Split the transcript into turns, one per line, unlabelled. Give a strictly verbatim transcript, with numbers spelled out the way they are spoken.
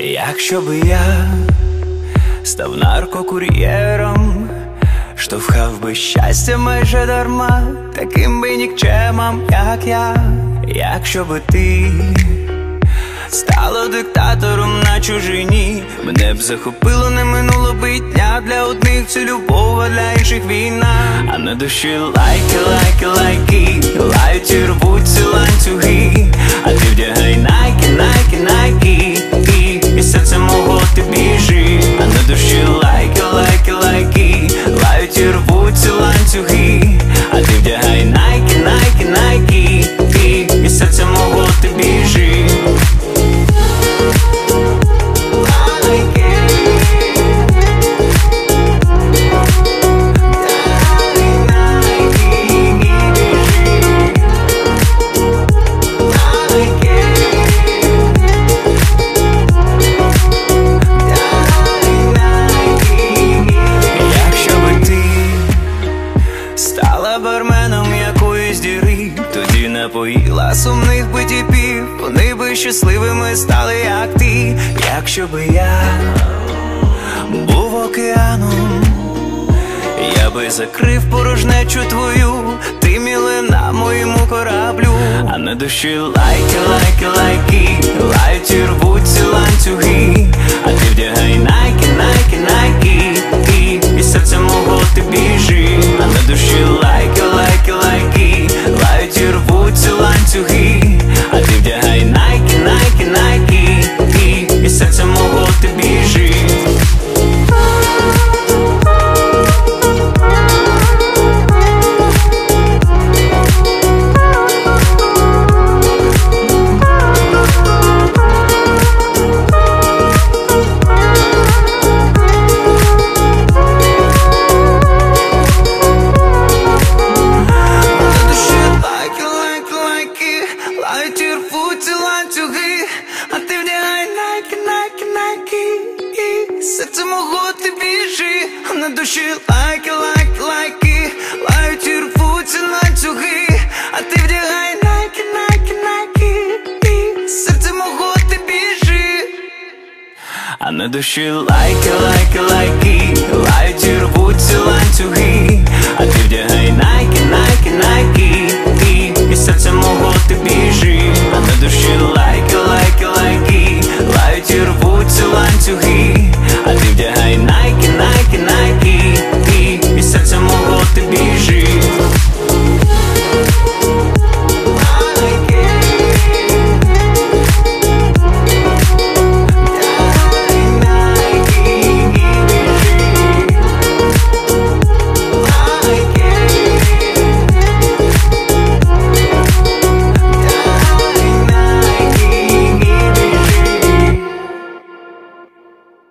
Якщо би я став наркокур'єром, штовхав би щастя майже дарма таким би нікчемам, як я. Якщо би ти стала диктатором на чужині, мене б захопило, не минуло би дня. Для одних це любов, а для інших війна. А на душі лайки, лайки, лайки, лають і рвуться ланцюги. А ти вдягай найки, найки, найки, і серце мого ти біжи. А на душі лайки, лайки, лайки, лають і рвуться ланцюги. А ти вдягай найки, найки, найки, і серце мого ти біжи. Барменом якоїсь діри, тоді напоїла сумних би тіпів, вони би щасливими стали, як ти. Якщо би я був океаном, я би закрив порожнечу твою, ти мілина моєму кораблю. А на душі лайки, лайки, лайки, лають і рвуться ланцюги. А ти вдягай найки, найки, найки, і серце мого ти біжи. А на душі лайки, лайки, лайки, лають і рвуться ланцюги. А ти вдягай найки, найки, найки, і серце мого ти біжи. Серце мого ти біжи, а на душі лайки, лайки, лайки, лають і рвуться ланцюги. А ти вдягай найки, найки, найки, і серце мого ти біжи. А на душі лайки, лайки, лайки, лають і рвуться ланцюги. А ти вдягай найки, найки, найки, і серце мого ти біжи.